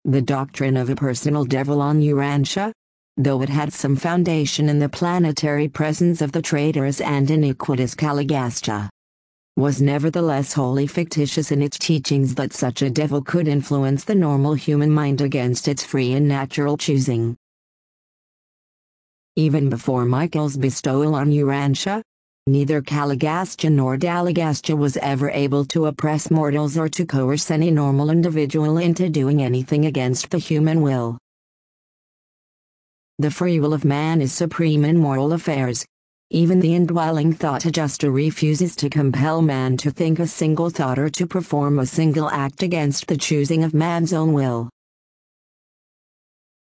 The doctrine of a personal devil on Urantia, though it had some foundation in the planetary presence of the traitorous and iniquitous Caligastia, was nevertheless wholly fictitious in its teachings that such a devil could influence the normal human mind against its free and natural choosing. Even before Michael's bestowal on Urantia, neither Caligastia nor Dalagastia was ever able to oppress mortals or to coerce any normal individual into doing anything against the human will. The free will of man is supreme in moral affairs. Even the indwelling thought adjuster refuses to compel man to think a single thought or to perform a single act against the choosing of man's own will.